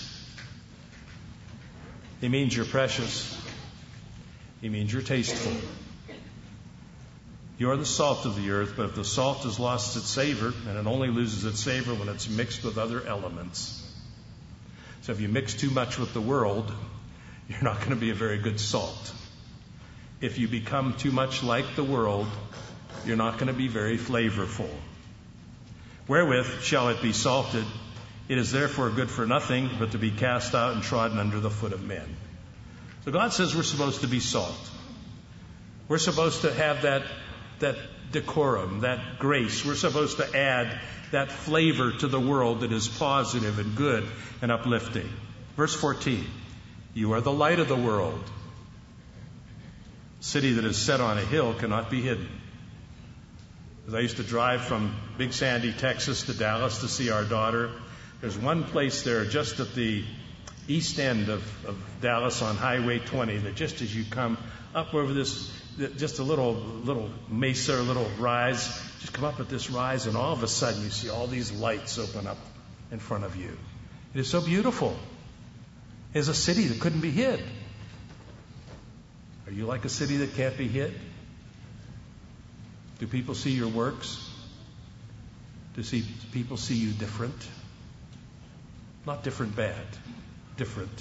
It means you're precious. It means you're tasteful. You are the salt of the earth, but if the salt has lost its savor, and it only loses its savor when it's mixed with other elements. So if you mix too much with the world, you're not going to be a very good salt. If you become too much like the world, you're not going to be very flavorful. Wherewith shall it be salted? It is therefore good for nothing but to be cast out and trodden under the foot of men. So God says we're supposed to be salt. We're supposed to have that, that decorum, that grace. We're supposed to add that flavor to the world that is positive and good and uplifting. Verse fourteen, you are the light of the world. A city that is set on a hill cannot be hidden. As I used to drive from Big Sandy, Texas to Dallas to see our daughter, there's one place there just at the east end of, of Dallas on Highway twenty that just as you come up over this, just a little little mesa, a little rise, just come up at this rise and all of a sudden you see all these lights open up in front of you. It is so beautiful. It is a city that couldn't be hid. Are you like a city that can't be hid? Do people see your works? Do see, people see you different? Not different bad, different.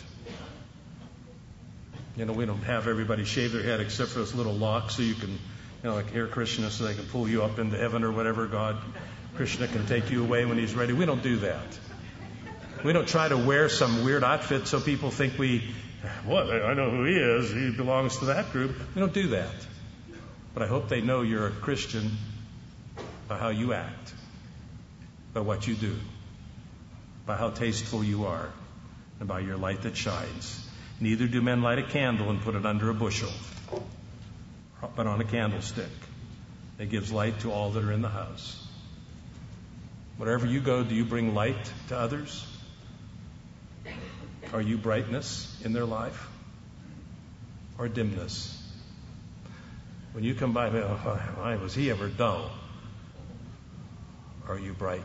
You know, we don't have everybody shave their head except for this little lock so you can, you know, like Hare Krishna, so they can pull you up into heaven or whatever. God, Krishna can take you away when he's ready. We don't do that. We don't try to wear some weird outfit so people think we, well, I know who he is. He belongs to that group. We don't do that. But I hope they know you're a Christian by how you act, by what you do, by how tasteful you are, and by your light that shines. Neither do men light a candle and put it under a bushel, but on a candlestick. It gives light to all that are in the house. Wherever you go, do you bring light to others? Are you brightness in their life or dimness? When you come by, oh, why was he ever dull? Or are you bright?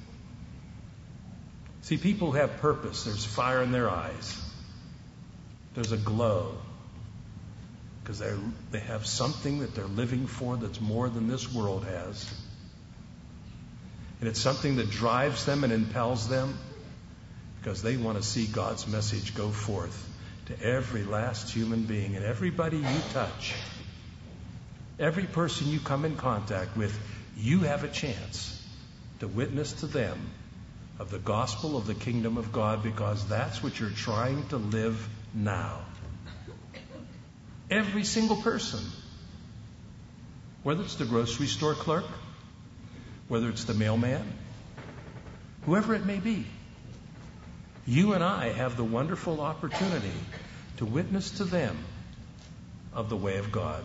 See, people have purpose. There's fire in their eyes. There's a glow. Because they they have something that they're living for that's more than this world has. And it's something that drives them and impels them because they want to see God's message go forth to every last human being and everybody you touch. Every person you come in contact with, you have a chance to witness to them of the gospel of the kingdom of God because that's what you're trying to live now. Every single person. Whether it's the grocery store clerk, whether it's the mailman, whoever it may be. You and I have the wonderful opportunity to witness to them of the way of God.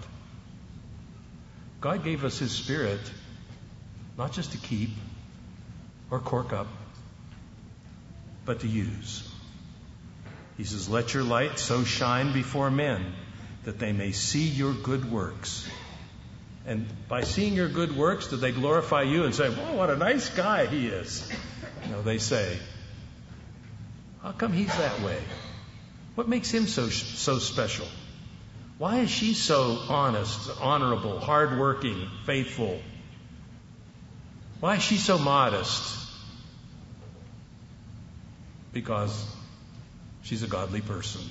God gave us His Spirit not just to keep or cork up, but to use. He says, let your light so shine before men that they may see your good works. And by seeing your good works, do they glorify you and say, "Whoa, what a nice guy he is"? No, they say, how come he's that way? What makes him so so special? Why is she so honest, honorable, hardworking, faithful? Why is she so modest? Because she's a godly person.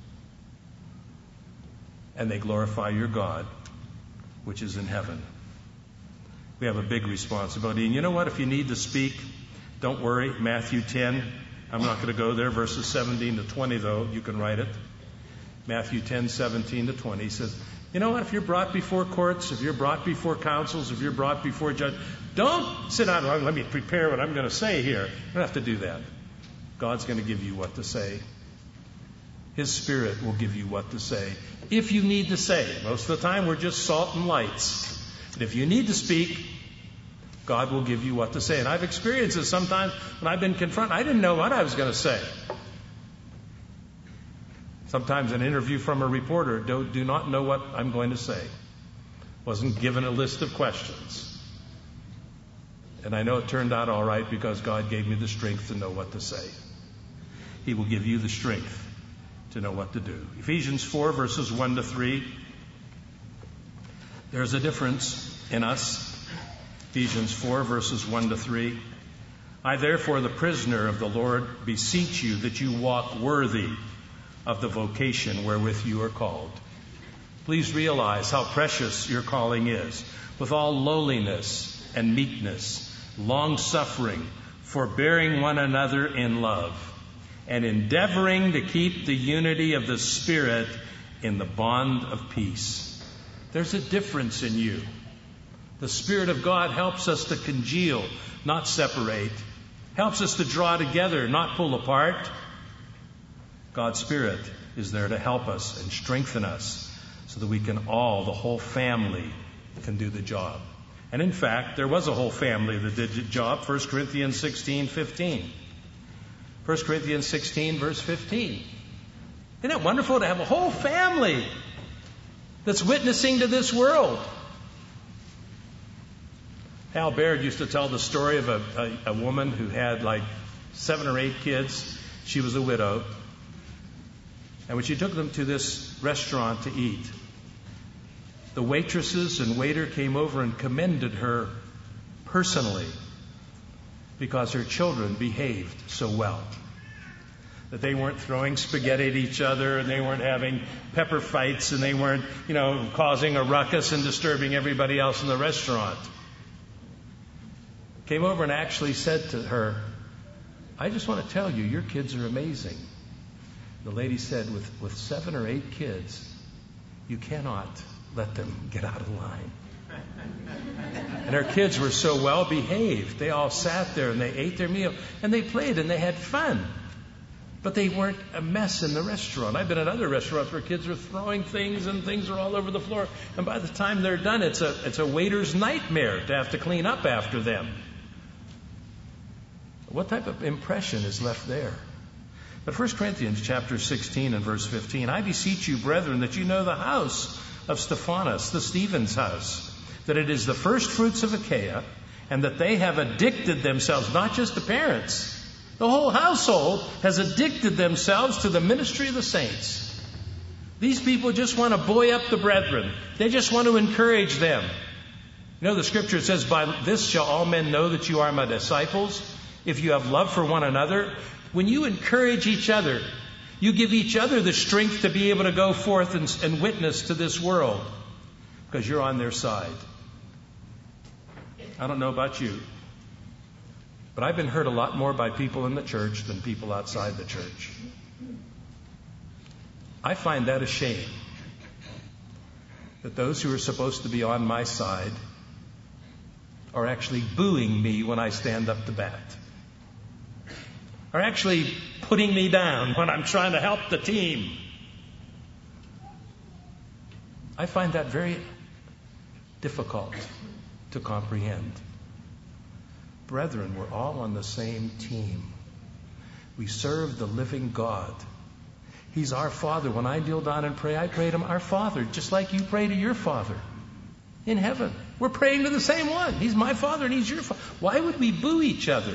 And they glorify your God, which is in heaven. We have a big responsibility. And you know what? If you need to speak, don't worry. Matthew ten. I'm not going to go there. Verses seventeen to twenty, though. You can write it. Matthew ten, seventeen to twenty. He says, you know what? If you're brought before courts, if you're brought before councils, if you're brought before judges, don't sit down and let me prepare what I'm going to say here. You don't have to do that. God's going to give you what to say. His Spirit will give you what to say. If you need to say it. Most of the time, we're just salt and lights. And if you need to speak, God will give you what to say. And I've experienced this sometimes when I've been confronted. I didn't know what I was going to say. Sometimes an interview from a reporter, do, do not know what I'm going to say. Wasn't given a list of questions. And I know it turned out all right because God gave me the strength to know what to say. He will give you the strength to know what to do. Ephesians four, verses one to three. There's a difference in us. Ephesians four, verses one to three. I, therefore, the prisoner of the Lord, beseech you that you walk worthy of the vocation wherewith you are called. Please realize how precious your calling is, with all lowliness and meekness, long-suffering, forbearing one another in love, and endeavoring to keep the unity of the Spirit in the bond of peace. There's a difference in you. The Spirit of God helps us to congeal, not separate. Helps us to draw together, not pull apart. God's Spirit is there to help us and strengthen us so that we can all, the whole family, can do the job. And in fact, there was a whole family that did the job. First Corinthians sixteen fifteen. First Corinthians sixteen, verse fifteen. Isn't it wonderful to have a whole family that's witnessing to this world? Hal Baird used to tell the story of a, a, a woman who had like seven or eight kids. She was a widow. And when she took them to this restaurant to eat, the waitresses and waiter came over and commended her personally because her children behaved so well. That they weren't throwing spaghetti at each other, and they weren't having pepper fights, and they weren't, you know, causing a ruckus and disturbing everybody else in the restaurant. Came over and actually said to her, "I just want to tell you, your kids are amazing." The lady said, with, with seven or eight kids, you cannot let them get out of line. And her kids were so well behaved. They all sat there and they ate their meal and they played and they had fun. But they weren't a mess in the restaurant. I've been at other restaurants where kids are throwing things and things are all over the floor. And by the time they're done, it's a, it's a waiter's nightmare to have to clean up after them. What type of impression is left there? But First Corinthians chapter sixteen and verse fifteen, I beseech you, brethren, that you know the house of Stephanas, the Stephen's house, that it is the first fruits of Achaia, and that they have addicted themselves, not just the parents, the whole household has addicted themselves to the ministry of the saints. These people just want to buoy up the brethren. They just want to encourage them. You know, the scripture says, by this shall all men know that you are my disciples, if you have love for one another. When you encourage each other, you give each other the strength to be able to go forth and, and witness to this world because you're on their side. I don't know about you, but I've been hurt a lot more by people in the church than people outside the church. I find that a shame that those who are supposed to be on my side are actually booing me when I stand up to bat. Are actually putting me down when I'm trying to help the team. I find that very difficult to comprehend. Brethren, we're all on the same team. We serve the living God. He's our Father. When I kneel down and pray, I pray to him, our Father, just like you pray to your Father in heaven. We're praying to the same one. He's my Father and he's your Father. Why would we boo each other?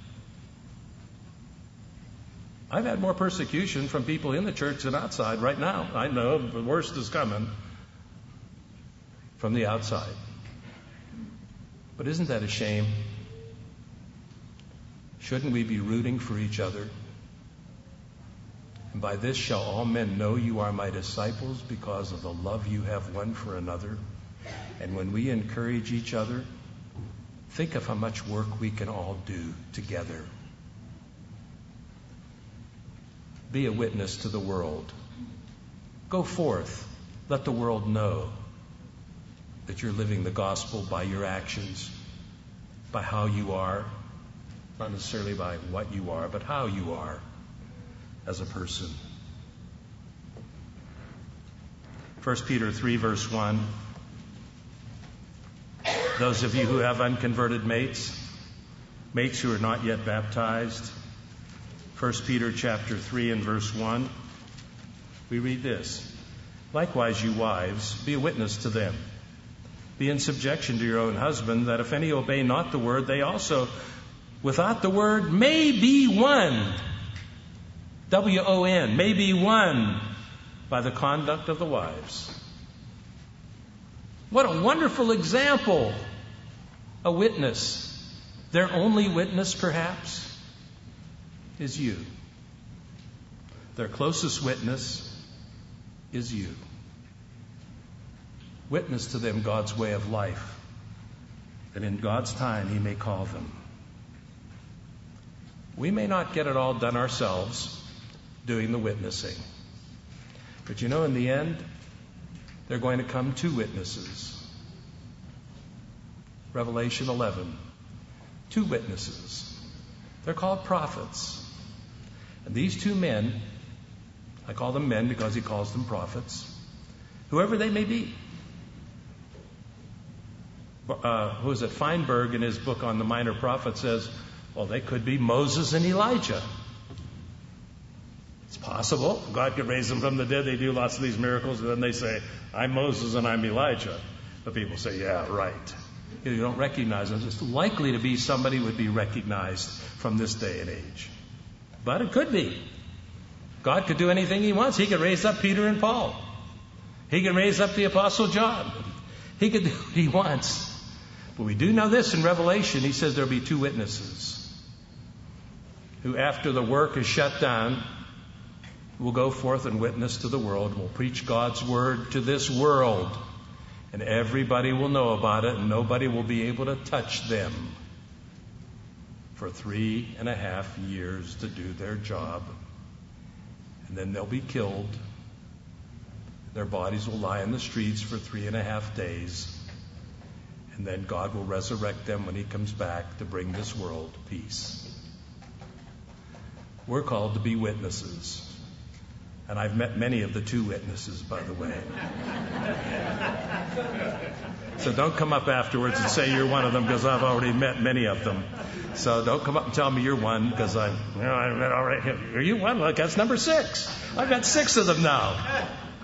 I've had more persecution from people in the church than outside right now. I know the worst is coming from the outside. But isn't that a shame? Shouldn't we be rooting for each other? And by this shall all men know you are my disciples, because of the love you have one for another. And when we encourage each other, think of how much work we can all do together. Be a witness to the world. Go forth. Let the world know that you're living the gospel by your actions, by how you are, not necessarily by what you are, but how you are as a person. First Peter three, verse one. Those of you who have unconverted mates, mates who are not yet baptized, First Peter chapter three and verse one, we read this. Likewise, you wives, be a witness to them. Be in subjection to your own husband, that if any obey not the word, they also, without the word, may be won. W O N, may be won by the conduct of the wives. What a wonderful example. A witness. Their only witness, perhaps, is you. Their closest witness is you. Witness to them God's way of life, that in God's time He may call them. We may not get it all done ourselves doing the witnessing. But you know, in the end, they're going to come two witnesses. Revelation eleven. Two witnesses. They're called prophets. And these two men, I call them men because he calls them prophets, whoever they may be. Uh, who is it? Feinberg, in his book on the minor prophets, says, well, they could be Moses and Elijah. It's possible. God could raise them from the dead. They do lots of these miracles, and then they say, I'm Moses and I'm Elijah. The people say, yeah, right. You don't recognize them. It's likely to be somebody who would be recognized from this day and age. But it could be. God could do anything he wants. He could raise up Peter and Paul. He could raise up the Apostle John. He could do what he wants. But we do know this in Revelation. He says there'll be two witnesses who, after the work is shut down, will go forth and witness to the world, will preach God's word to this world. And everybody will know about it, and nobody will be able to touch them for three and a half years to do their job. And then they'll be killed. Their bodies will lie in the streets for three and a half days. And then God will resurrect them when he comes back to bring this world peace. We're called to be witnesses. And I've met many of the two witnesses, by the way. So don't come up afterwards and say you're one of them, because I've already met many of them. So don't come up and tell me you're one, because I, you know, I met already. Are you one? Look, that's number six. I've got six of them now.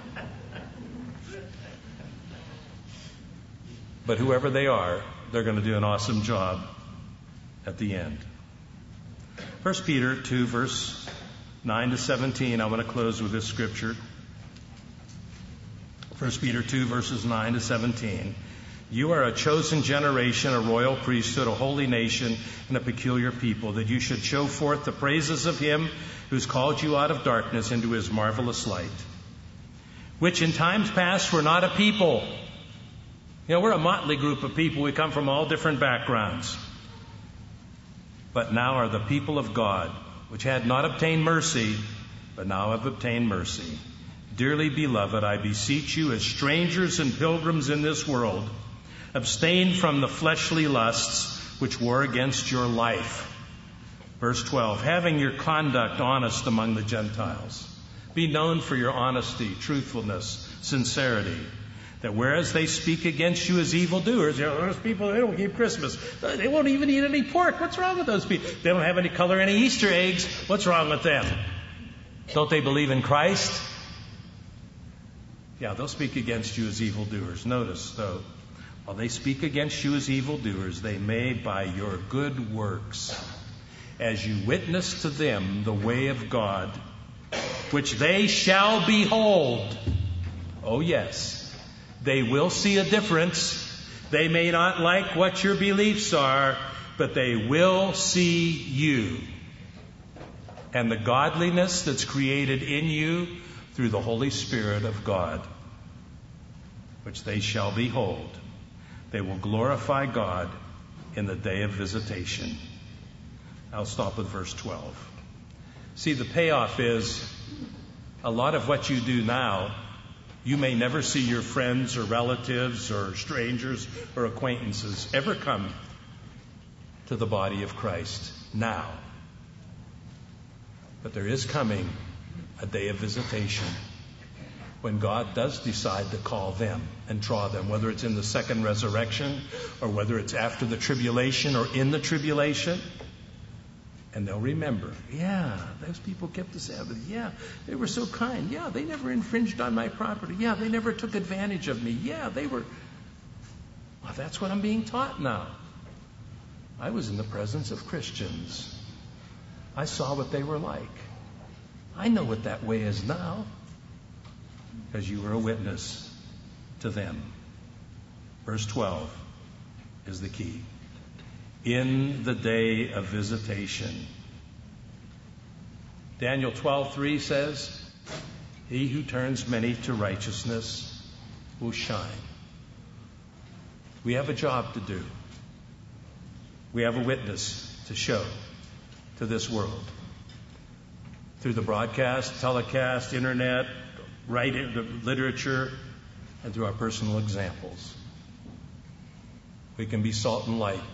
But whoever they are, they're going to do an awesome job at the end. First Peter two, verse nine to seventeen. I want to close with this scripture. First Peter two, verses nine to seventeen. You are a chosen generation, a royal priesthood, a holy nation, and a peculiar people, that you should show forth the praises of him who's called you out of darkness into his marvelous light, which in times past were not a people. You know, we're a motley group of people. We come from all different backgrounds. But now are the people of God, which had not obtained mercy, but now have obtained mercy. Dearly beloved, I beseech you, as strangers and pilgrims in this world, abstain from the fleshly lusts which war against your life. Verse twelve, having your conduct honest among the Gentiles. Be known for your honesty, truthfulness, sincerity. That whereas they speak against you as evildoers, you know, those people, they don't keep Christmas. They won't even eat any pork. What's wrong with those people? They don't have any color, any Easter eggs. What's wrong with them? Don't they believe in Christ? Yeah, they'll speak against you as evildoers. Notice, though, while they speak against you as evildoers, they may, by your good works, as you witness to them the way of God, which they shall behold. Oh, yes. They will see a difference. They may not like what your beliefs are, but they will see you and the godliness that's created in you through the Holy Spirit of God, which they shall behold. They will glorify God in the day of visitation. I'll stop with verse twelve. See, the payoff is a lot of what you do now. You may never see your friends or relatives or strangers or acquaintances ever come to the body of Christ now. But there is coming a day of visitation when God does decide to call them and draw them, whether it's in the second resurrection or whether it's after the tribulation or in the tribulation. And they'll remember, yeah, those people kept the Sabbath. Yeah, they were so kind. Yeah, they never infringed on my property. Yeah, they never took advantage of me. Yeah, they were... Well, that's what I'm being taught now. I was in the presence of Christians. I saw what they were like. I know what that way is now, because you were a witness to them. Verse twelve is the key. In the day of visitation. Daniel twelve three says, he who turns many to righteousness will shine. We have a job to do. We have a witness to show. to this world through the broadcast, telecast, internet, writing, literature, and through our personal examples. We can be salt and light.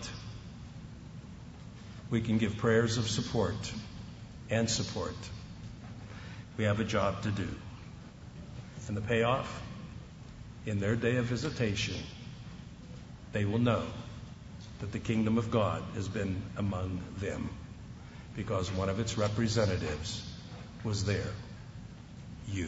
We can give prayers of support and support. We have a job to do. And the payoff, in their day of visitation, they will know that the kingdom of God has been among them because one of its representatives was there, you.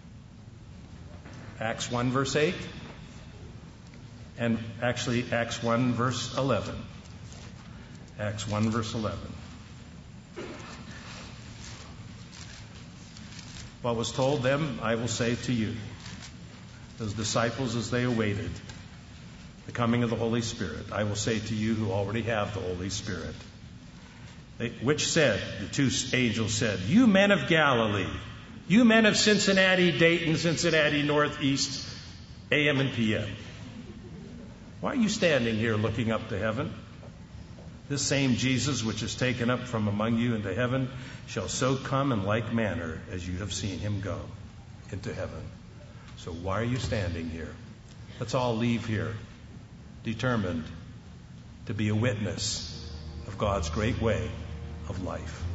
Acts one verse eight, and actually Acts one verse eleven. Acts one verse eleven. What was told them, I will say to you. Those disciples, as they awaited the coming of the Holy Spirit, I will say to you who already have the Holy Spirit. They, which said, the two angels said, you men of Galilee, you men of Cincinnati, Dayton, Cincinnati, Northeast, A M and P M. Why are you standing here looking up to heaven? This same Jesus which is taken up from among you into heaven shall so come in like manner as you have seen him go into heaven. So why are you standing here? Let's all leave here determined to be a witness of God's great way of life.